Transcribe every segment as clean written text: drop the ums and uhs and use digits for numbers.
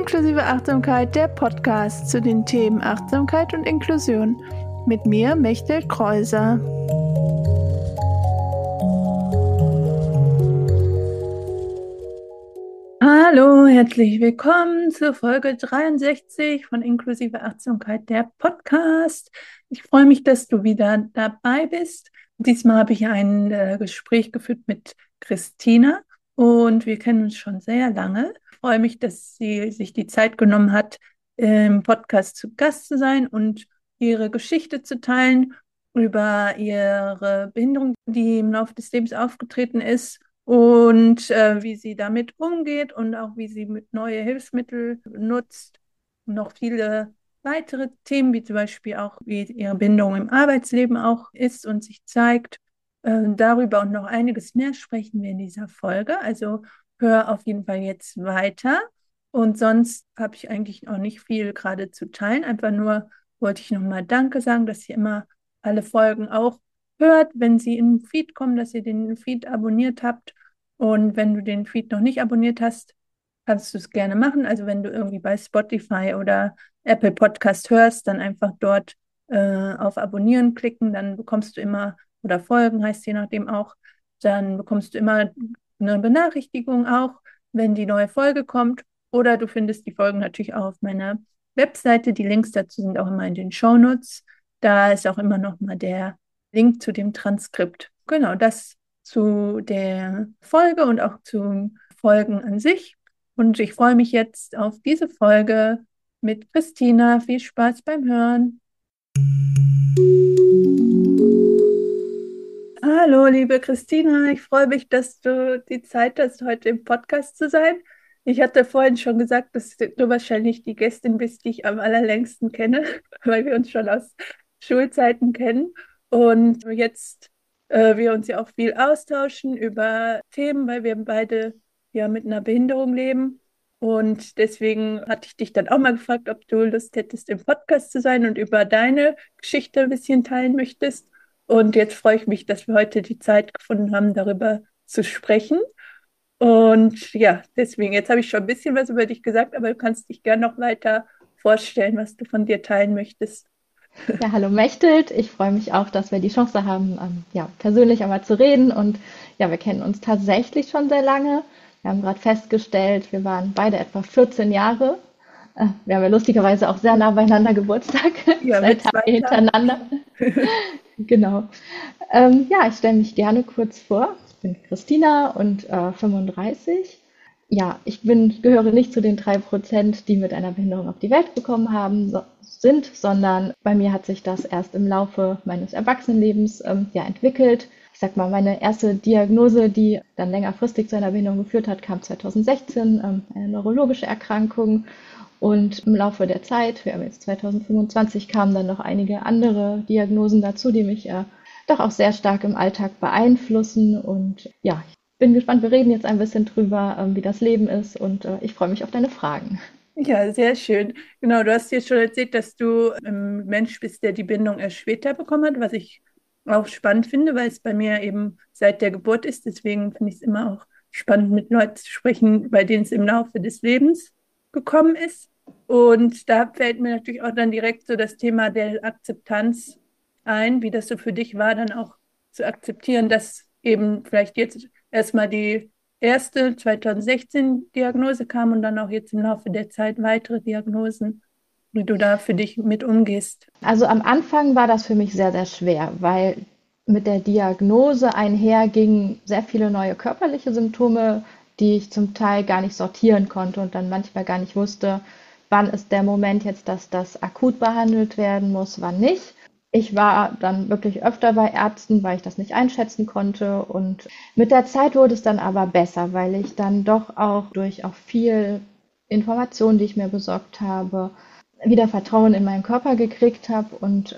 Inklusive Achtsamkeit, der Podcast zu den Themen Achtsamkeit und Inklusion. Mit mir, Mechtel Kreuser. Hallo, herzlich willkommen zur Folge 63 von Inklusive Achtsamkeit, der Podcast. Ich freue mich, dass du wieder dabei bist. Diesmal habe ich ein Gespräch geführt mit Christina und wir kennen uns schon sehr lange. Ich freue mich, dass sie sich die Zeit genommen hat, im Podcast zu Gast zu sein und ihre Geschichte zu teilen über ihre Behinderung, die im Laufe des Lebens aufgetreten ist. Und wie sie damit umgeht und auch wie sie mit neue Hilfsmittel nutzt. Und noch viele weitere Themen, wie zum Beispiel auch, wie ihre Bindung im Arbeitsleben auch ist und sich zeigt. Darüber und noch einiges mehr sprechen wir in dieser Folge. Also hör auf jeden Fall jetzt weiter. Und sonst habe ich eigentlich auch nicht viel gerade zu teilen. Einfach nur wollte ich nochmal Danke sagen, dass ihr immer alle Folgen auch hört, wenn sie in den Feed kommen, dass ihr den Feed abonniert habt. Und wenn du den Feed noch nicht abonniert hast, kannst du es gerne machen. Also wenn du irgendwie bei Spotify oder Apple Podcast hörst, dann einfach dort auf Abonnieren klicken, dann bekommst du immer, oder Folgen heißt je nachdem auch, dann bekommst du immer eine Benachrichtigung auch, wenn die neue Folge kommt. Oder du findest die Folgen natürlich auch auf meiner Webseite. Die Links dazu sind auch immer in den Shownotes. Da ist auch immer noch mal der Link zu dem Transkript. Genau, das zu der Folge und auch zu Folgen an sich. Und ich freue mich jetzt auf diese Folge mit Christina. Viel Spaß beim Hören. Hallo, liebe Christina. Ich freue mich, dass du die Zeit hast, heute im Podcast zu sein. Ich hatte vorhin schon gesagt, dass du wahrscheinlich die Gästin bist, die ich am allerlängsten kenne, weil wir uns schon aus Schulzeiten kennen. Und jetzt wir uns ja auch viel austauschen über Themen, weil wir beide ja mit einer Behinderung leben. Und deswegen hatte ich dich dann auch mal gefragt, ob du Lust hättest, im Podcast zu sein und über deine Geschichte ein bisschen teilen möchtest. Und jetzt freue ich mich, dass wir heute die Zeit gefunden haben, darüber zu sprechen. Und ja, deswegen, jetzt habe ich schon ein bisschen was über dich gesagt, aber du kannst dich gerne noch weiter vorstellen, was du von dir teilen möchtest. Ja, hallo Mechthild. Ich freue mich auch, dass wir die Chance haben, ja, persönlich einmal zu reden. Und ja, wir kennen uns tatsächlich schon sehr lange. Wir haben gerade festgestellt, wir waren beide etwa 14 Jahre. Wir haben ja lustigerweise auch sehr nah beieinander Geburtstag, Ja, 2 mit Tage zwei Tagen. hintereinander. Genau. Ja, ich stelle mich gerne kurz vor. Ich bin Christina und 35. Ja, gehöre nicht zu den 3%, die mit einer Behinderung auf die Welt bekommen sind, sondern bei mir hat sich das erst im Laufe meines Erwachsenenlebens ja, entwickelt. Ich sag mal, meine erste Diagnose, die dann längerfristig zu einer Behinderung geführt hat, kam 2016, eine neurologische Erkrankung. Und im Laufe der Zeit, wir haben jetzt 2025, kamen dann noch einige andere Diagnosen dazu, die mich doch auch sehr stark im Alltag beeinflussen. Und ja, ich bin gespannt. Wir reden jetzt ein bisschen drüber, wie das Leben ist. Und ich freue mich auf deine Fragen. Ja, sehr schön. Genau, du hast jetzt schon erzählt, dass du ein Mensch bist, der die Bindung erst später bekommen hat, was ich auch spannend finde, weil es bei mir eben seit der Geburt ist. Deswegen finde ich es immer auch spannend, mit Leuten zu sprechen, bei denen es im Laufe des Lebens gekommen ist. Und da fällt mir natürlich auch dann direkt so das Thema der Akzeptanz ein, wie das so für dich war, dann auch zu akzeptieren, dass eben vielleicht jetzt erstmal die erste 2016 Diagnose kam und dann auch jetzt im Laufe der Zeit weitere Diagnosen, wie du da für dich mit umgehst. Also am Anfang war das für mich sehr, sehr schwer, weil mit der Diagnose einhergingen sehr viele neue körperliche Symptome, die ich zum Teil gar nicht sortieren konnte und dann manchmal gar nicht wusste, wann ist der Moment jetzt, dass das akut behandelt werden muss, wann nicht. Ich war dann wirklich öfter bei Ärzten, weil ich das nicht einschätzen konnte. Und mit der Zeit wurde es dann aber besser, weil ich dann doch auch durch auch viel Information, die ich mir besorgt habe, wieder Vertrauen in meinen Körper gekriegt habe. Und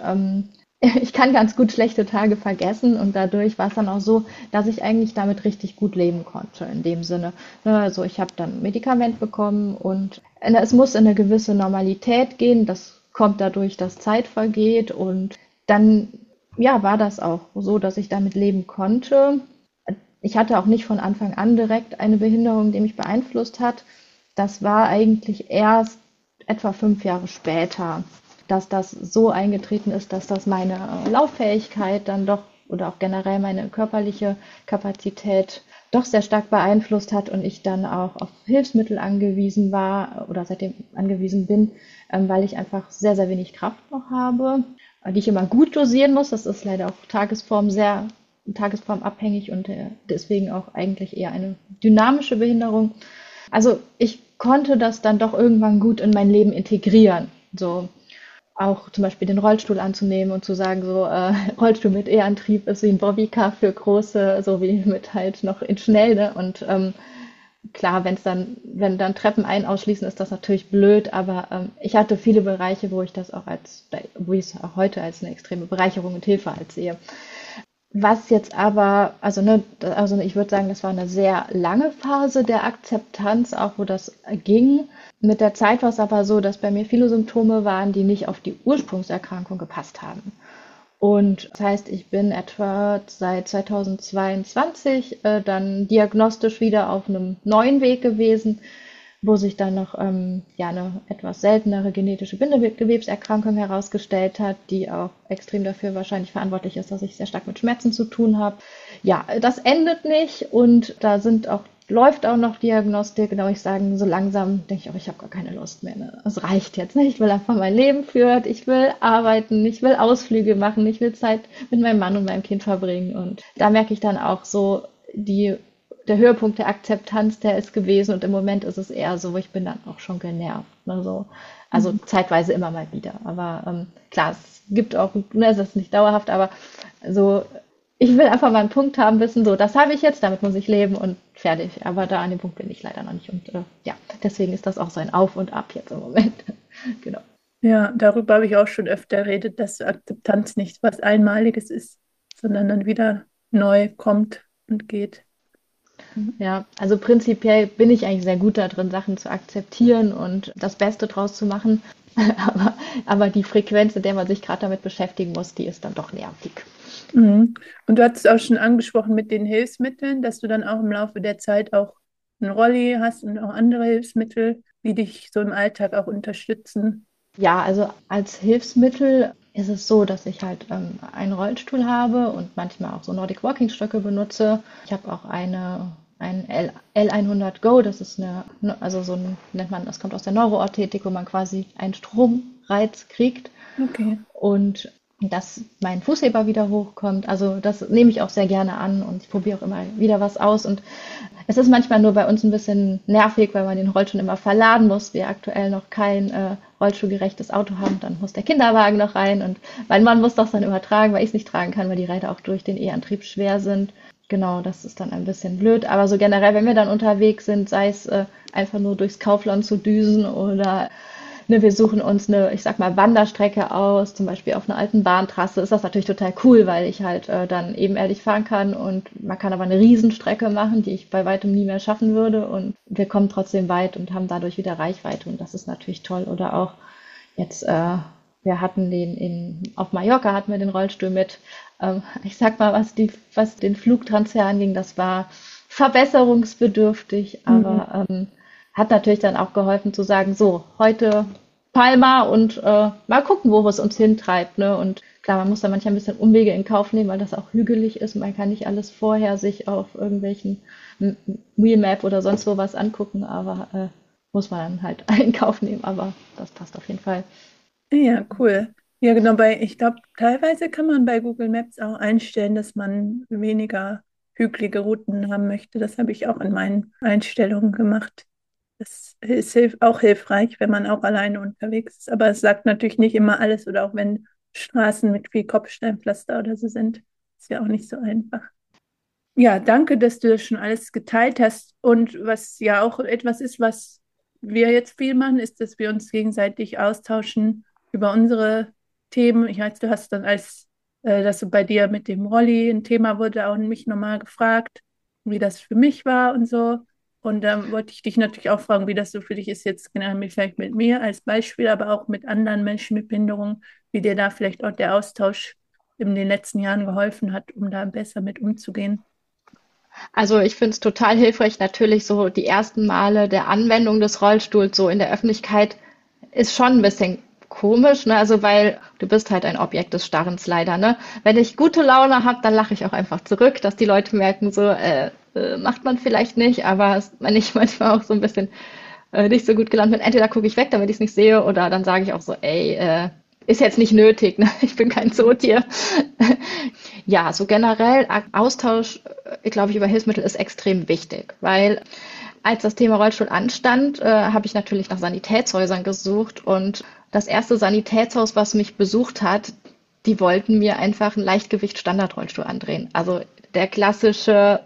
ich kann ganz gut schlechte Tage vergessen. Und dadurch war es dann auch so, dass ich eigentlich damit richtig gut leben konnte, in dem Sinne. Also ich habe dann ein Medikament bekommen und es muss in eine gewisse Normalität gehen. Das kommt dadurch, dass Zeit vergeht und dann ja, war das auch so, dass ich damit leben konnte. Ich hatte auch nicht von Anfang an direkt eine Behinderung, die mich beeinflusst hat. Das war eigentlich erst etwa 5 Jahre später, dass das so eingetreten ist, dass das meine Lauffähigkeit dann doch oder auch generell meine körperliche Kapazität doch sehr stark beeinflusst hat und ich dann auch auf Hilfsmittel angewiesen war oder seitdem angewiesen bin, weil ich einfach sehr, sehr wenig Kraft noch habe, die ich immer gut dosieren muss. Das ist leider auch tagesformabhängig und deswegen auch eigentlich eher eine dynamische Behinderung. Also ich konnte das dann doch irgendwann gut in mein Leben integrieren. So auch zum Beispiel den Rollstuhl anzunehmen und zu sagen, so Rollstuhl mit E-Antrieb ist wie ein Bobbycar für große, so wie mit halt noch in schnell, ne? Und klar, wenn dann Treppen ein ausschließen, ist das natürlich blöd, aber ich hatte viele Bereiche, wo ich es auch heute als eine extreme Bereicherung und Hilfe halt sehe. Was jetzt aber, also, ne, also ich würde sagen, das war eine sehr lange Phase der Akzeptanz, auch wo das ging. Mit der Zeit war es aber so, dass bei mir viele Symptome waren, die nicht auf die Ursprungserkrankung gepasst haben. Und das heißt, ich bin etwa seit 2022 dann diagnostisch wieder auf einem neuen Weg gewesen, wo sich dann noch ja, eine etwas seltenere genetische Bindegewebserkrankung herausgestellt hat, die auch extrem dafür wahrscheinlich verantwortlich ist, dass ich sehr stark mit Schmerzen zu tun habe. Ja, das endet nicht und da läuft auch noch Diagnostik, genau ich sagen, so langsam denke ich auch, ich habe gar keine Lust mehr. Ne? Es reicht jetzt nicht, ich will einfach mein Leben führen, ich will arbeiten, ich will Ausflüge machen, ich will Zeit mit meinem Mann und meinem Kind verbringen. Und da merke ich dann auch so, der Höhepunkt der Akzeptanz, der ist gewesen und im Moment ist es eher so, ich bin dann auch schon genervt. Ne, so. Also zeitweise immer mal wieder. Aber klar, es gibt auch, ne, es ist nicht dauerhaft, aber so, ich will einfach mal einen Punkt haben, wissen, so, das habe ich jetzt, damit muss ich leben und fertig. Aber da an dem Punkt bin ich leider noch nicht. Und ja, deswegen ist das auch so ein Auf und Ab jetzt im Moment. Genau. Ja, darüber habe ich auch schon öfter geredet, dass Akzeptanz nicht was Einmaliges ist, sondern dann wieder neu kommt und geht. Mhm. Ja, also prinzipiell bin ich eigentlich sehr gut da drin, Sachen zu akzeptieren und das Beste draus zu machen. Aber die Frequenz, in der man sich gerade damit beschäftigen muss, die ist dann doch nervig. Mhm. Und du hattest auch schon angesprochen mit den Hilfsmitteln, dass du dann auch im Laufe der Zeit auch einen Rolli hast und auch andere Hilfsmittel, die dich so im Alltag auch unterstützen. Ja, also als Hilfsmittel ist es so, dass ich halt einen Rollstuhl habe und manchmal auch so Nordic Walking Stöcke benutze. Ich habe auch ein L100 Go, das ist also so ein, nennt man, das kommt aus der Neuroorthetik, wo man quasi einen Stromreiz kriegt Okay. und dass mein Fußheber wieder hochkommt. Also das nehme ich auch sehr gerne an und ich probiere auch immer wieder was aus. Und es ist manchmal nur bei uns ein bisschen nervig, weil man den Rollstuhl immer verladen muss. Wir aktuell noch kein rollstuhlgerechtes Auto haben. Dann muss der Kinderwagen noch rein und mein Mann muss das dann übertragen, weil ich es nicht tragen kann, weil die Räder auch durch den E-Antrieb schwer sind. Genau, das ist dann ein bisschen blöd. Aber so generell, wenn wir dann unterwegs sind, sei es einfach nur durchs Kaufland zu düsen oder ne, wir suchen uns eine, ich sag mal, Wanderstrecke aus, zum Beispiel auf einer alten Bahntrasse, ist das natürlich total cool, weil ich halt dann ebenerdig fahren kann und man kann aber eine Riesenstrecke machen, die ich bei weitem nie mehr schaffen würde und wir kommen trotzdem weit und haben dadurch wieder Reichweite und das ist natürlich toll. Oder auch jetzt, wir hatten auf Mallorca hatten wir den Rollstuhl mit. Ich sag mal, was den Flugtransfer anging, das war verbesserungsbedürftig, Mhm. aber hat natürlich dann auch geholfen zu sagen, so, heute Palma und mal gucken, wo es uns hintreibt. Ne? Und klar, man muss da manchmal ein bisschen Umwege in Kauf nehmen, weil das auch hügelig ist. Man kann nicht alles vorher sich auf irgendwelchen Wheelmap oder sonst wo was angucken, aber muss man dann halt in Kauf nehmen. Aber das passt auf jeden Fall. Ja, cool. Ja, genau, ich glaube, teilweise kann man bei Google Maps auch einstellen, dass man weniger hügelige Routen haben möchte. Das habe ich auch in meinen Einstellungen gemacht. Das ist auch hilfreich, wenn man auch alleine unterwegs ist. Aber es sagt natürlich nicht immer alles oder auch wenn Straßen mit viel Kopfsteinpflaster oder so sind. Ist ja auch nicht so einfach. Ja, danke, dass du das schon alles geteilt hast. Und was ja auch etwas ist, was wir jetzt viel machen, ist, dass wir uns gegenseitig austauschen über unsere Themen. Ich weiß, du hast dann dass so bei dir mit dem Rolli ein Thema wurde, auch mich nochmal gefragt, wie das für mich war und so. Und dann wollte ich dich natürlich auch fragen, wie das so für dich ist, jetzt genau vielleicht mit mir als Beispiel, aber auch mit anderen Menschen mit Behinderung, wie dir da vielleicht auch der Austausch in den letzten Jahren geholfen hat, um da besser mit umzugehen. Also ich finde es total hilfreich, natürlich so die ersten Male der Anwendung des Rollstuhls so in der Öffentlichkeit ist schon ein bisschen komisch, ne? Also weil du bist halt ein Objekt des Starrens leider, ne? Wenn ich gute Laune habe, dann lache ich auch einfach zurück, dass die Leute merken, so macht man vielleicht nicht, aber wenn ich manchmal auch so ein bisschen nicht so gut gelaunt bin, entweder gucke ich weg, damit ich es nicht sehe, oder dann sage ich auch so, ey, ist jetzt nicht nötig, ne? Ich bin kein Zootier. Ja, so generell Austausch, glaube ich, über Hilfsmittel ist extrem wichtig, weil als das Thema Rollstuhl anstand, habe ich natürlich nach Sanitätshäusern gesucht und das erste Sanitätshaus, was mich besucht hat, die wollten mir einfach einen Leichtgewicht-Standardrollstuhl andrehen. Also der klassische,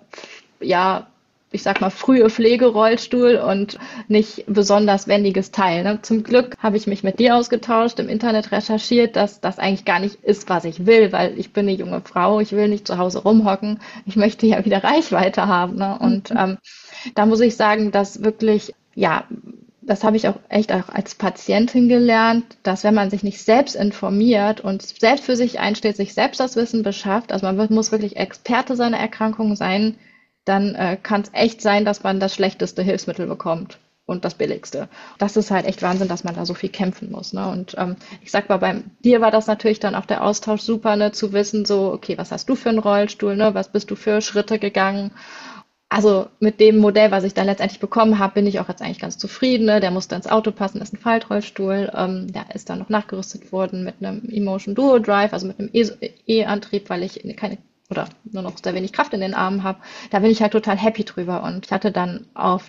ja, ich sag mal, frühe Pflegerollstuhl und nicht besonders wendiges Teil. Ne? Zum Glück habe ich mich mit dir ausgetauscht, im Internet recherchiert, dass das eigentlich gar nicht ist, was ich will, weil ich bin eine junge Frau, ich will nicht zu Hause rumhocken, ich möchte ja wieder Reichweite haben. Ne? Und da muss ich sagen, dass wirklich, ja, das habe ich auch echt auch als Patientin gelernt, dass wenn man sich nicht selbst informiert und selbst für sich einsteht, sich selbst das Wissen beschafft, also muss wirklich Experte seiner Erkrankung sein, dann kann es echt sein, dass man das schlechteste Hilfsmittel bekommt und das billigste. Das ist halt echt Wahnsinn, dass man da so viel kämpfen muss. Ne? Und ich sag mal, bei dir war das natürlich dann auch der Austausch super, ne, zu wissen, so, okay, was hast du für einen Rollstuhl, ne? Was bist du für Schritte gegangen? Also mit dem Modell, was ich dann letztendlich bekommen habe, bin ich auch jetzt eigentlich ganz zufrieden. Ne? Der musste ins Auto passen, ist ein Faltrollstuhl. Der ist dann noch nachgerüstet worden mit einem Emotion Duo Drive, also mit einem E-Antrieb, weil ich keine oder nur noch sehr wenig Kraft in den Armen habe. Da bin ich halt total happy drüber. Und ich hatte dann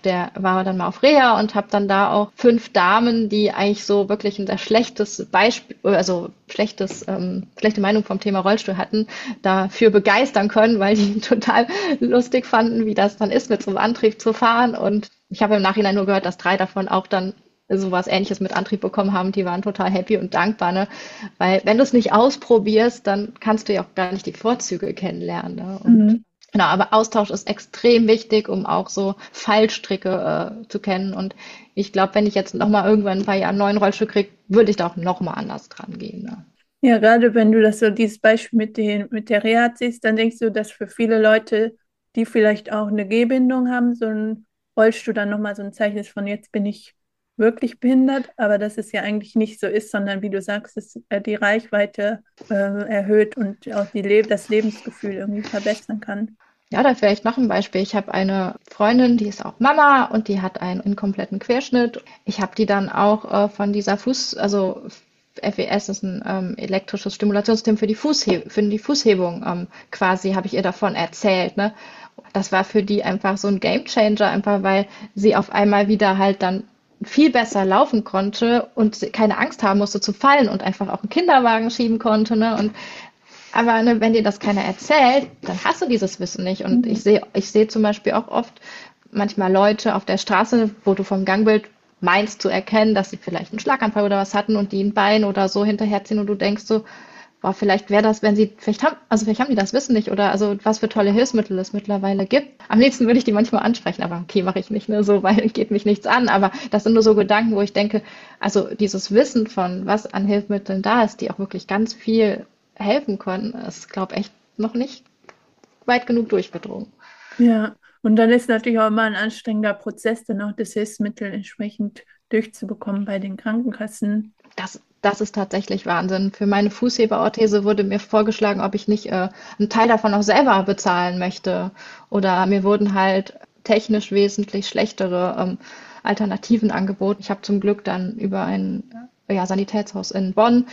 war dann mal auf Reha und habe dann da auch 5 Damen, die eigentlich so wirklich ein sehr schlechtes Beispiel, also schlechte Meinung vom Thema Rollstuhl hatten, dafür begeistern können, weil die total lustig fanden, wie das dann ist, mit so einem Antrieb zu fahren. Und ich habe im Nachhinein nur gehört, dass 3 davon auch dann sowas Ähnliches mit Antrieb bekommen haben. Die waren total happy und dankbar, ne? Weil wenn du es nicht ausprobierst, dann kannst du ja auch gar nicht die Vorzüge kennenlernen. Ne? Und Mhm. genau, aber Austausch ist extrem wichtig, um auch so Fallstricke zu kennen. Und ich glaube, wenn ich jetzt noch mal irgendwann ein paar Jahre einen neuen Rollstuhl kriege, würde ich da auch noch mal anders dran gehen. Ne? Ja, gerade wenn du das so, dieses Beispiel mit der Reha siehst, dann denkst du, dass für viele Leute, die vielleicht auch eine Gehbindung haben, so ein Rollstuhl dann nochmal so ein Zeichen ist von jetzt bin ich wirklich behindert, aber dass es ja eigentlich nicht so ist, sondern wie du sagst, dass die Reichweite erhöht und auch das Lebensgefühl irgendwie verbessern kann. Ja, da vielleicht noch ein Beispiel. Ich habe eine Freundin, die ist auch Mama und die hat einen inkompletten Querschnitt. Ich habe die dann auch von dieser also FES ist ein elektrisches Stimulationssystem für für die Fußhebung quasi, habe ich ihr davon erzählt. Ne? Das war für die einfach so ein Gamechanger, einfach weil sie auf einmal wieder halt dann viel besser laufen konnte und keine Angst haben musste zu fallen und einfach auch einen Kinderwagen schieben konnte. Ne? Und aber ne, wenn dir das keiner erzählt, dann hast du dieses Wissen nicht. Und Mhm. ich sehe zum Beispiel auch oft manchmal Leute auf der Straße, wo du vom Gangbild meinst zu erkennen, dass sie vielleicht einen Schlaganfall oder was hatten und die ein Bein oder so hinterherziehen und du denkst so, boah, vielleicht wäre das, wenn sie, vielleicht haben die das Wissen nicht oder also was für tolle Hilfsmittel es mittlerweile gibt. Am liebsten würde ich die manchmal ansprechen, aber okay, mache ich nicht, ne, so, weil geht mich nichts an. Aber das sind nur so Gedanken, wo ich denke, also dieses Wissen von was an Hilfsmitteln da ist, die auch wirklich ganz viel helfen können, ist, glaube ich, echt noch nicht weit genug durchgedrungen. Ja, und dann ist natürlich auch immer ein anstrengender Prozess, dann auch das Hilfsmittel entsprechend durchzubekommen bei den Krankenkassen. Das ist tatsächlich Wahnsinn. Für meine Fußheberorthese wurde mir vorgeschlagen, ob ich nicht einen Teil davon auch selber bezahlen möchte. Oder mir wurden halt technisch wesentlich schlechtere Alternativen angeboten. Ich habe zum Glück dann über ein Sanitätshaus in Bonn,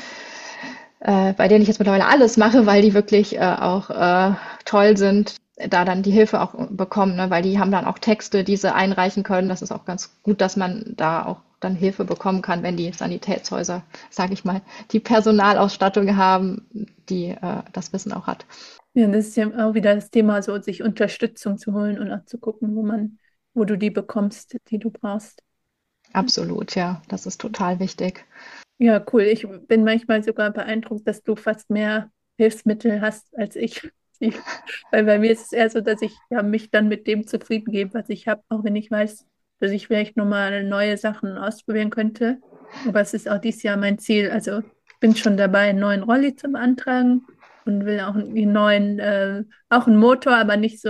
bei denen ich jetzt mittlerweile alles mache, weil die wirklich auch toll sind, da dann die Hilfe auch bekommen, ne? Weil die haben dann auch Texte, die sie einreichen können. Das ist auch ganz gut, dass man da auch dann Hilfe bekommen kann, wenn die Sanitätshäuser, sage ich mal, die Personalausstattung haben, die das Wissen auch hat. Ja, das ist ja auch wieder das Thema, so sich Unterstützung zu holen und auch zu gucken, wo du die bekommst, die du brauchst. Absolut, ja, das ist total wichtig. Ja, cool. Ich bin manchmal sogar beeindruckt, dass du fast mehr Hilfsmittel hast als ich. Weil bei mir ist es eher so, dass ich ja, mich dann mit dem zufrieden gebe, was ich habe, auch wenn ich weiß, dass ich vielleicht nochmal neue Sachen ausprobieren könnte. Aber es ist auch dieses Jahr mein Ziel. Also ich bin schon dabei, einen neuen Rolli zu beantragen und will auch einen neuen, auch einen Motor, aber nicht so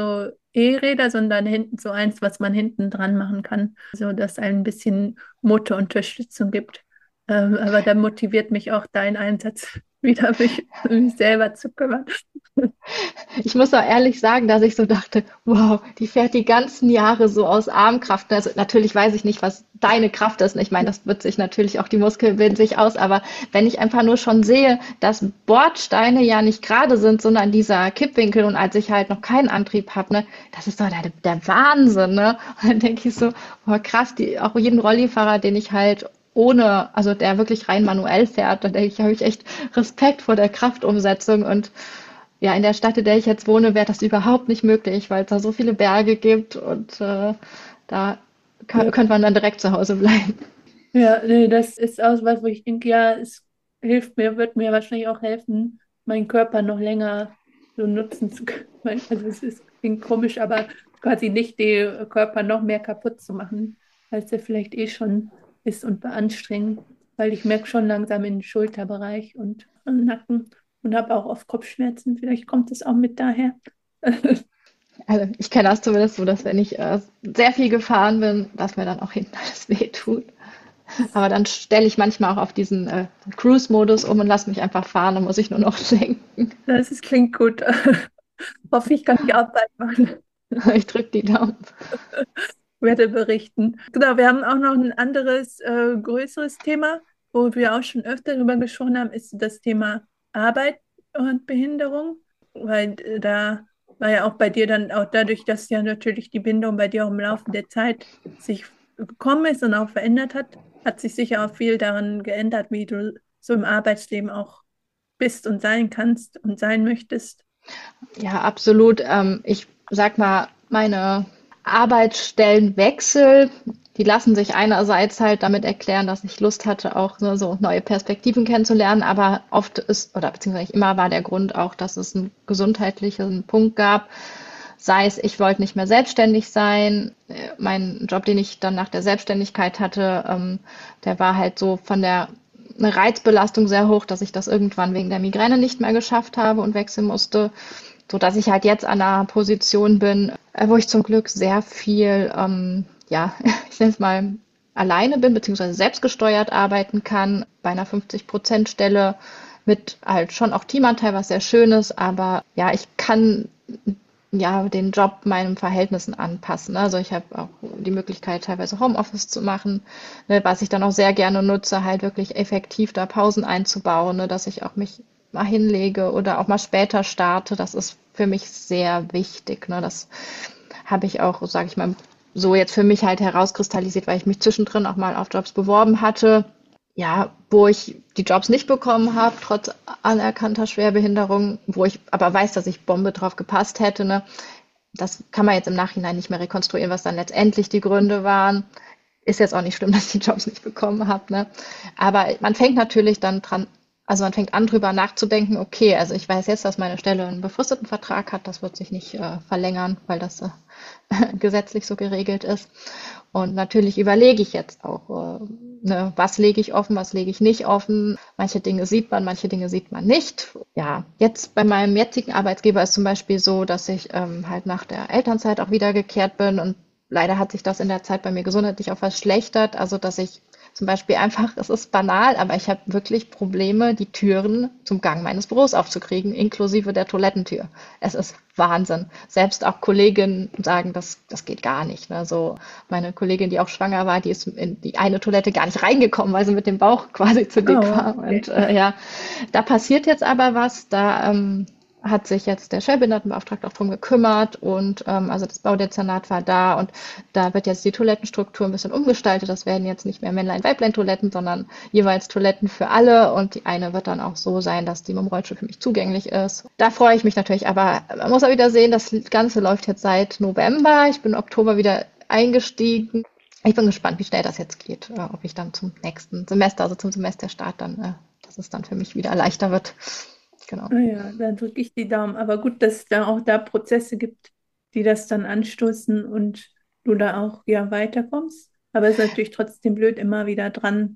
E-Räder, sondern hinten so eins, was man hinten dran machen kann, so dass ein bisschen Motorunterstützung gibt. Aber da motiviert mich auch dein Einsatz wieder, mich selber zu kümmern. Ich muss auch ehrlich sagen, dass ich so dachte, wow, die fährt die ganzen Jahre so aus Armkraft. Also natürlich weiß ich nicht, was deine Kraft ist. Ich meine, das wird sich natürlich auch, die Muskeln bilden sich aus, aber wenn ich einfach nur schon sehe, dass Bordsteine ja nicht gerade sind, sondern dieser Kippwinkel und als ich halt noch keinen Antrieb habe, ne, das ist doch der Wahnsinn, ne? Und dann denke ich so, oh krass, auch jeden Rollifahrer, den ich halt ohne, also der wirklich rein manuell fährt, da denke ich, habe ich echt Respekt vor der Kraftumsetzung und ja, in der Stadt, in der ich jetzt wohne, wäre das überhaupt nicht möglich, weil es da so viele Berge gibt und da Ja, könnte man dann direkt zu Hause bleiben. ja, nee, das ist auch was, wo ich denke, ja, es hilft mir, wird mir wahrscheinlich auch helfen, meinen Körper noch länger so nutzen zu können. Also klingt komisch, aber quasi nicht den Körper noch mehr kaputt zu machen, als er vielleicht eh schon ist und beanstrengend, weil ich merke schon langsam in den Schulterbereich und im Nacken und habe auch oft Kopfschmerzen. Vielleicht kommt es auch mit daher. Also ich kenne das zumindest so, dass wenn ich sehr viel gefahren bin, dass mir dann auch hinten alles weh tut. Aber dann stelle ich manchmal auch auf diesen Cruise-Modus um und lasse mich einfach fahren, dann muss ich nur noch lenken. Klingt gut. Hoffe, ich kann die Arbeit machen. Ich drücke die Daumen. Werde berichten. Genau, wir haben auch noch ein anderes, größeres Thema, wo wir auch schon öfter darüber gesprochen haben, ist das Thema Arbeit und Behinderung, weil da war ja auch bei dir dann auch dadurch, dass ja natürlich die Bindung bei dir auch im Laufe der Zeit sich gekommen ist und auch verändert hat, hat sich sicher auch viel daran geändert, wie du so im Arbeitsleben auch bist und sein kannst und sein möchtest. Ja, absolut. Ich sag mal, meine Arbeitsstellenwechsel, die lassen sich einerseits halt damit erklären, dass ich Lust hatte, auch so neue Perspektiven kennenzulernen, aber oft ist, oder beziehungsweise nicht immer war der Grund auch, dass es einen gesundheitlichen Punkt gab. Sei es, ich wollte nicht mehr selbstständig sein. Mein Job, den ich dann nach der Selbstständigkeit hatte, der war halt so von der eine Reizbelastung sehr hoch, dass ich das irgendwann wegen der Migräne nicht mehr geschafft habe und wechseln musste, so dass ich halt jetzt an einer Position bin, wo ich zum Glück sehr viel, ja, ich nenne es mal alleine bin, beziehungsweise selbstgesteuert arbeiten kann, bei einer 50%-Stelle mit halt schon auch Teamanteil, was sehr schön ist, aber ja, ich kann ja den Job meinen Verhältnissen anpassen. Also ich habe auch die Möglichkeit, teilweise Homeoffice zu machen, ne, was ich dann auch sehr gerne nutze, halt wirklich effektiv da Pausen einzubauen, ne, dass ich auch mich mal hinlege oder auch mal später starte. Das ist für mich sehr wichtig. Ne. Das habe ich auch, sage ich mal, so jetzt für mich halt herauskristallisiert, weil ich mich zwischendrin auch mal auf Jobs beworben hatte, ja, wo ich die Jobs nicht bekommen habe, trotz anerkannter Schwerbehinderung, wo ich aber weiß, dass ich Bombe drauf gepasst hätte, ne? Das kann man jetzt im Nachhinein nicht mehr rekonstruieren, was dann letztendlich die Gründe waren. Ist jetzt auch nicht schlimm, dass ich die Jobs nicht bekommen habe, ne? Aber man fängt natürlich dann dran, also man fängt an, drüber nachzudenken, okay, also ich weiß jetzt, dass meine Stelle einen befristeten Vertrag hat, das wird sich nicht verlängern, weil das gesetzlich so geregelt ist. Und natürlich überlege ich jetzt auch, ne, was lege ich offen, was lege ich nicht offen. Manche Dinge sieht man, manche Dinge sieht man nicht. Ja, jetzt bei meinem jetzigen Arbeitgeber ist zum Beispiel so, dass ich halt nach der Elternzeit auch wiedergekehrt bin und leider hat sich das in der Zeit bei mir gesundheitlich auch verschlechtert. Also, dass ich zum Beispiel einfach, es ist banal, aber ich habe wirklich Probleme, die Türen zum Gang meines Büros aufzukriegen, inklusive der Toilettentür. Es ist Wahnsinn. Selbst auch Kolleginnen sagen, das geht gar nicht. Ne? So meine Kollegin, die auch schwanger war, die ist in die eine Toilette gar nicht reingekommen, weil sie mit dem Bauch quasi zu dick Oh, war. Und okay. ja, da passiert jetzt aber was. Da hat sich jetzt der Schwerbehindertenbeauftragte auch drum gekümmert und also das Baudezernat war da und da wird jetzt die Toilettenstruktur ein bisschen umgestaltet. Das werden jetzt nicht mehr Männlein-Weiblein-Toiletten, sondern jeweils Toiletten für alle und die eine wird dann auch so sein, dass die mit dem Rollstuhl für mich zugänglich ist. Da freue ich mich natürlich, aber man muss auch wieder sehen, das Ganze läuft jetzt seit November. Ich bin im Oktober wieder eingestiegen. Ich bin gespannt, wie schnell das jetzt geht, ob ich dann zum nächsten Semester, also zum Semesterstart dann, dass es dann für mich wieder leichter wird. Genau. Ah ja, dann drücke ich die Daumen. Aber gut, dass es da auch da Prozesse gibt, die das dann anstoßen und du da auch ja weiterkommst. Aber es ist natürlich trotzdem blöd, immer wieder dran.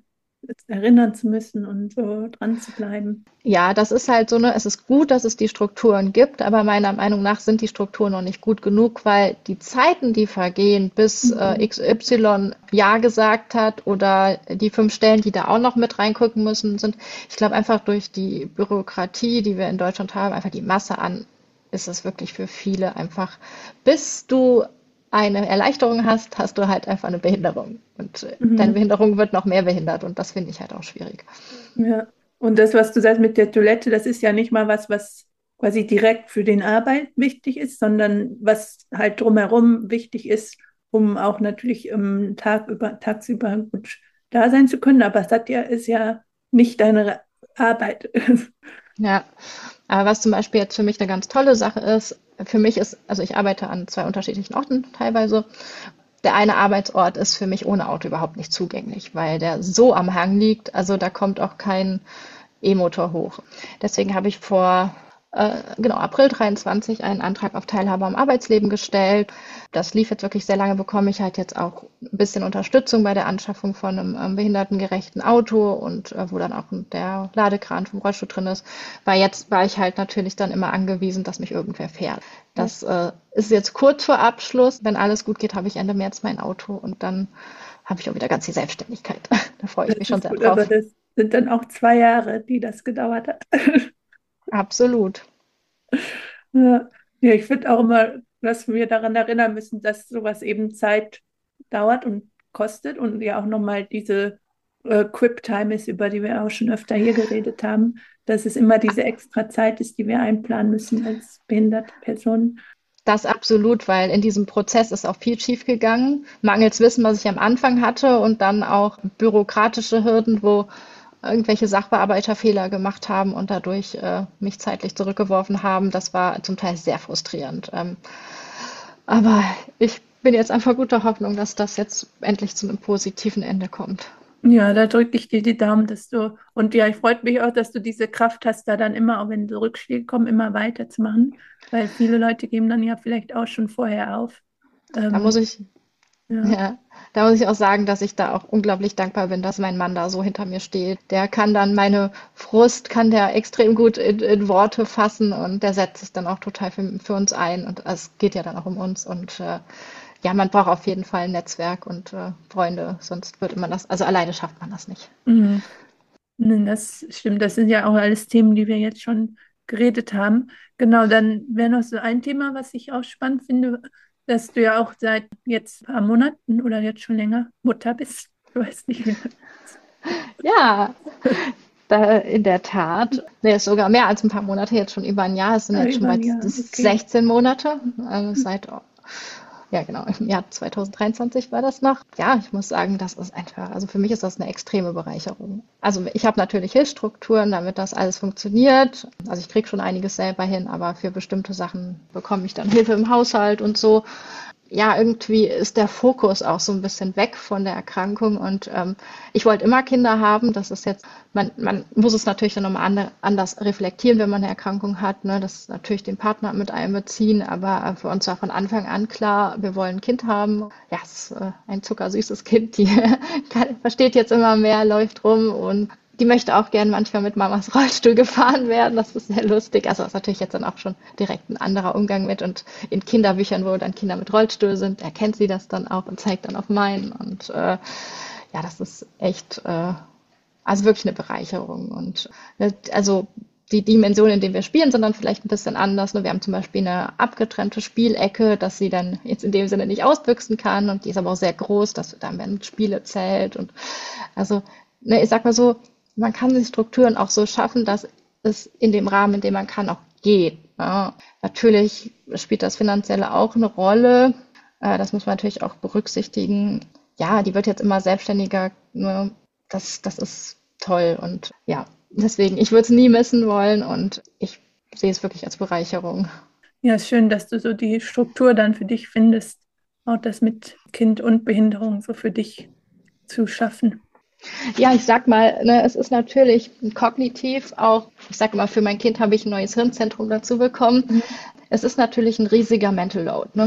erinnern zu müssen und so dran zu bleiben. Ja, das ist halt so, ne, es ist gut, dass es die Strukturen gibt, aber meiner Meinung nach sind die Strukturen noch nicht gut genug, weil die Zeiten, die vergehen, bis Mhm. XY Ja gesagt hat oder die 5 Stellen, die da auch noch mit reingucken müssen, sind, ich glaube, einfach durch die Bürokratie, die wir in Deutschland haben, einfach die Masse an, ist es wirklich für viele einfach, bis du eine Erleichterung hast, hast du halt einfach eine Behinderung. Und deine Mhm. Behinderung wird noch mehr behindert und das finde ich halt auch schwierig. Ja. Und das, was du sagst mit der Toilette, das ist ja nicht mal was, was quasi direkt für den Arbeit wichtig ist, sondern was halt drumherum wichtig ist, um auch natürlich tagsüber gut da sein zu können. Aber ist ja nicht deine Arbeit. Ja, aber was zum Beispiel jetzt für mich eine ganz tolle Sache ist, für mich ist, also ich arbeite an 2 unterschiedlichen Orten teilweise. Der eine Arbeitsort ist für mich ohne Auto überhaupt nicht zugänglich, weil der so am Hang liegt, also da kommt auch kein E-Motor hoch. Deswegen habe ich vor genau, April 23 einen Antrag auf Teilhabe am Arbeitsleben gestellt. Das lief jetzt wirklich sehr lange, bekomme ich halt jetzt auch ein bisschen Unterstützung bei der Anschaffung von einem behindertengerechten Auto und wo dann auch der Ladekran vom Rollstuhl drin ist. Weil jetzt war ich halt natürlich dann immer angewiesen, dass mich irgendwer fährt. Ja, Das ist jetzt kurz vor Abschluss. Wenn alles gut geht, habe ich Ende März mein Auto und dann habe ich auch wieder ganz die Selbstständigkeit. Da freue ich das mich schon ist sehr gut, aber drauf. das sind dann auch 2 Jahre, die das gedauert hat. Absolut. Ja, ja, ich finde auch immer, dass wir daran erinnern müssen, dass sowas eben Zeit dauert und kostet und ja auch nochmal diese Quip-Time ist, über die wir auch schon öfter hier geredet haben, dass es immer diese extra Zeit ist, die wir einplanen müssen als behinderte Personen. Das absolut, weil in diesem Prozess ist auch viel schiefgegangen. Mangels Wissen, was ich am Anfang hatte und dann auch bürokratische Hürden, wo irgendwelche Sachbearbeiter Fehler gemacht haben und dadurch mich zeitlich zurückgeworfen haben. Das war zum Teil sehr frustrierend. Aber ich bin jetzt einfach guter Hoffnung, dass das jetzt endlich zu einem positiven Ende kommt. Ja, da drücke ich dir die Daumen, dass du, und ja, ich freue mich auch, dass du diese Kraft hast, da dann immer, auch wenn so Rückschläge kommen, immer weiterzumachen, weil viele Leute geben dann ja vielleicht auch schon vorher auf. Da muss Ähm, ich ja. Ja, da muss ich auch sagen, dass ich da auch unglaublich dankbar bin, dass mein Mann da so hinter mir steht. Der kann dann meine Frust, kann der extrem gut in Worte fassen und der setzt sich dann auch total für uns ein. Und es geht ja dann auch um uns. Und ja, man braucht auf jeden Fall ein Netzwerk und Freunde, sonst würde man das, also alleine schafft man das nicht. Mhm. Das stimmt, das sind ja auch alles Themen, die wir jetzt schon geredet haben. Genau, dann wäre noch so ein Thema, was ich auch spannend finde, dass du ja auch seit jetzt ein paar Monaten oder jetzt schon länger Mutter bist. Ich weiß nicht, wie lange. Ja, da in der Tat. Nee, ist sogar mehr als ein paar Monate, jetzt schon über ein Jahr. Es sind Ah, jetzt schon über ein bald Jahr, okay. 16 Monate, seit ja, genau. Im Jahr 2023 war das noch. Ja, ich muss sagen, das ist einfach, also für mich ist das eine extreme Bereicherung. Also ich habe natürlich Hilfsstrukturen, damit das alles funktioniert. Also ich kriege schon einiges selber hin, aber für bestimmte Sachen bekomme ich dann Hilfe im Haushalt und so. Ja, irgendwie ist der Fokus auch so ein bisschen weg von der Erkrankung und ich wollte immer Kinder haben. Das ist jetzt, man muss es natürlich dann nochmal anders reflektieren, wenn man eine Erkrankung hat, ne? Das natürlich den Partner mit einbeziehen, aber für uns war von Anfang an klar, wir wollen ein Kind haben. Ja, es ist ein zuckersüßes Kind, die versteht jetzt immer mehr, läuft rum und die möchte auch gern manchmal mit Mamas Rollstuhl gefahren werden. Das ist sehr lustig. Also das ist natürlich jetzt dann auch schon direkt ein anderer Umgang mit. Und in Kinderbüchern, wo dann Kinder mit Rollstuhl sind, erkennt sie das dann auch und zeigt dann auf meinen. Und ja, das ist echt, also wirklich eine Bereicherung. Und also die Dimension, in der wir spielen, sind dann vielleicht ein bisschen anders. Wir haben zum Beispiel eine abgetrennte Spielecke, dass sie dann jetzt in dem Sinne nicht ausbüchsen kann. Und die ist aber auch sehr groß, dass da werden Spielezelt und also, ne, ich sag mal so, man kann sich Strukturen auch so schaffen, dass es in dem Rahmen, in dem man kann, auch geht. Ja. Natürlich spielt das Finanzielle auch eine Rolle. Das muss man natürlich auch berücksichtigen. Ja, die wird jetzt immer selbstständiger. Ne? Das ist toll. Und ja, deswegen, ich würde es nie missen wollen und ich sehe es wirklich als Bereicherung. Ja, ist schön, dass du so die Struktur dann für dich findest, auch das mit Kind und Behinderung so für dich zu schaffen. Ja, ich sag mal, ne, es ist natürlich kognitiv auch, ich sag mal, für mein Kind habe ich ein neues Hirnzentrum dazu bekommen. Mhm. Es ist natürlich ein riesiger Mental Load, ne?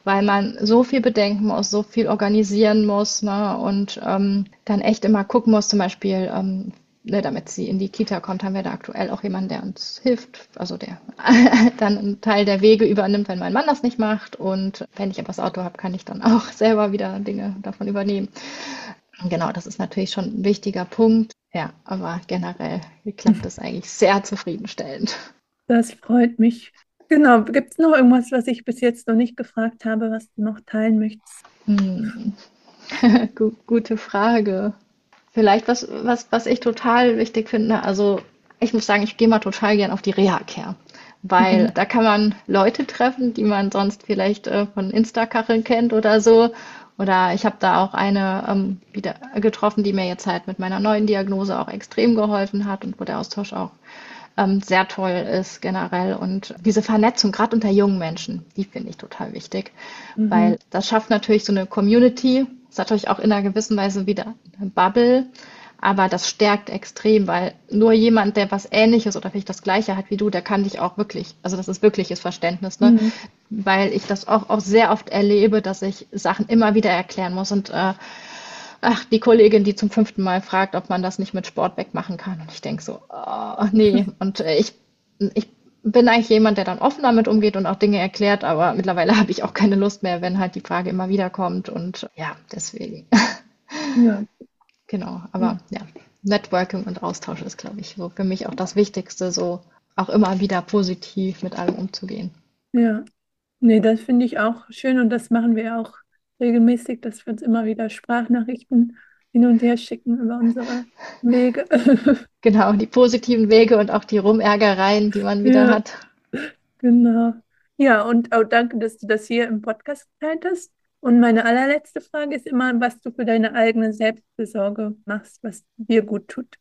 weil man so viel bedenken muss, so viel organisieren muss, ne, und dann echt immer gucken muss, zum Beispiel, ne, damit sie in die Kita kommt, haben wir da aktuell auch jemanden, der uns hilft, also der dann einen Teil der Wege übernimmt, wenn mein Mann das nicht macht. Und wenn ich aber das Auto habe, kann ich dann auch selber wieder Dinge davon übernehmen. Genau, das ist natürlich schon ein wichtiger Punkt. Ja, aber generell klappt es eigentlich sehr zufriedenstellend. Das freut mich. Genau, gibt es noch irgendwas, was ich bis jetzt noch nicht gefragt habe, was du noch teilen möchtest? Hm. Gute Frage. Vielleicht was ich total wichtig finde. Also ich muss sagen, ich gehe mal total gern auf die Reha-Care, weil Mhm. da kann man Leute treffen, die man sonst vielleicht von Insta-Kacheln kennt oder so. Oder ich habe da auch eine wieder getroffen, die mir jetzt halt mit meiner neuen Diagnose auch extrem geholfen hat und wo der Austausch auch sehr toll ist generell. Und diese Vernetzung, gerade unter jungen Menschen, die finde ich total wichtig, Mhm. weil das schafft natürlich so eine Community, ist natürlich auch in einer gewissen Weise wieder eine Bubble, aber das stärkt extrem, weil nur jemand, der was Ähnliches oder vielleicht das Gleiche hat wie du, der kann dich auch wirklich, also das ist wirkliches Verständnis, ne? Mhm. Weil ich das auch sehr oft erlebe, dass ich Sachen immer wieder erklären muss und ach, die Kollegin, die zum 5. Mal fragt, ob man das nicht mit Sport wegmachen kann. Und ich denke so, oh, nee. Und ich bin eigentlich jemand, der dann offen damit umgeht und auch Dinge erklärt, aber mittlerweile habe ich auch keine Lust mehr, wenn halt die Frage immer wieder kommt. Und ja, deswegen, Ja. genau. Aber ja, Networking und Austausch ist, glaube ich, so für mich auch das Wichtigste, so auch immer wieder positiv mit allem umzugehen. Ja. Nee, das finde ich auch schön und das machen wir auch regelmäßig, dass wir uns immer wieder Sprachnachrichten hin und her schicken über unsere Wege. Genau, die positiven Wege und auch die Rumärgereien, die man wieder Ja, hat. genau. Ja, und auch danke, dass du das hier im Podcast geteilt hast. Und meine allerletzte Frage ist immer, was du für deine eigene Selbstfürsorge machst, was dir gut tut.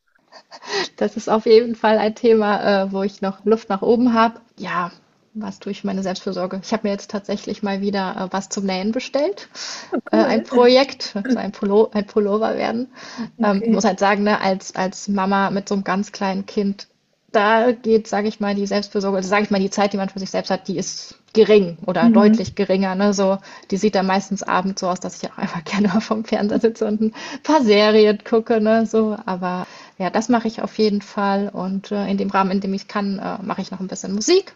Das ist auf jeden Fall ein Thema, wo ich noch Luft nach oben habe. Ja, was tue ich für meine Selbstfürsorge? Ich habe mir jetzt tatsächlich mal wieder was zum Nähen bestellt. Oh, Ein cool. Projekt, soll ein Pullover werden. Ich Okay. muss halt sagen, ne, als Mama mit so einem ganz kleinen Kind, da geht, sage ich mal, die Selbstfürsorge, also sage ich mal, die Zeit, die man für sich selbst hat, die ist gering oder Mhm. deutlich geringer. Ne? So, die sieht dann meistens abends so aus, dass ich auch einfach gerne mal vorm Fernseher sitze und ein paar Serien gucke. Ne? So, aber ja, das mache ich auf jeden Fall. Und in dem Rahmen, in dem ich kann, mache ich noch ein bisschen Musik.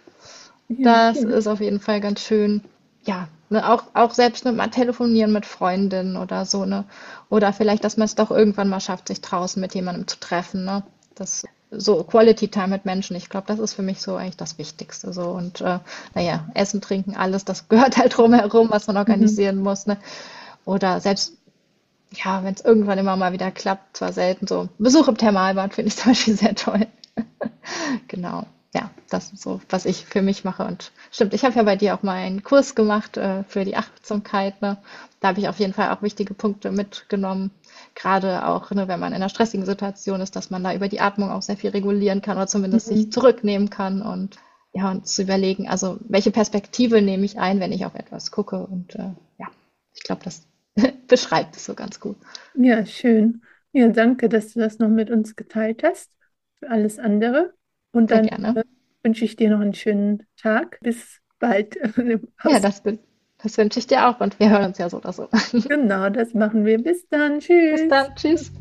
Ja, Das cool. ist auf jeden Fall ganz schön. Ja, ne, auch selbst ne, mal telefonieren mit Freundinnen oder so, ne? Oder vielleicht, dass man es doch irgendwann mal schafft, sich draußen mit jemandem zu treffen, ne? Das so Quality Time mit Menschen, ich glaube, das ist für mich so eigentlich das Wichtigste. So und naja, Essen, Trinken, alles, das gehört halt drumherum, was man Mhm. organisieren muss, ne? Oder selbst, ja, wenn es irgendwann immer mal wieder klappt, zwar selten so, Besuch im Thermalbad finde ich zum Beispiel sehr toll. Genau. Ja, das ist so, was ich für mich mache. Und stimmt, ich habe ja bei dir auch mal einen Kurs gemacht für die Achtsamkeit. Ne? Da habe ich auf jeden Fall auch wichtige Punkte mitgenommen. Gerade auch, ne, wenn man in einer stressigen Situation ist, dass man da über die Atmung auch sehr viel regulieren kann oder zumindest sich Mhm. zurücknehmen kann und ja, und zu überlegen, also welche Perspektive nehme ich ein, wenn ich auf etwas gucke. Und ja, ich glaube, das beschreibt es so ganz gut. Ja, schön. Ja, danke, dass du das noch mit uns geteilt hast. Für alles andere. Und Sehr dann gerne. wünsche ich dir noch einen schönen Tag. Bis bald. Ja, das wünsche ich dir auch und wir hören uns ja so oder so. Genau, das machen wir. Bis dann. Bis Tschüss. dann. Tschüss.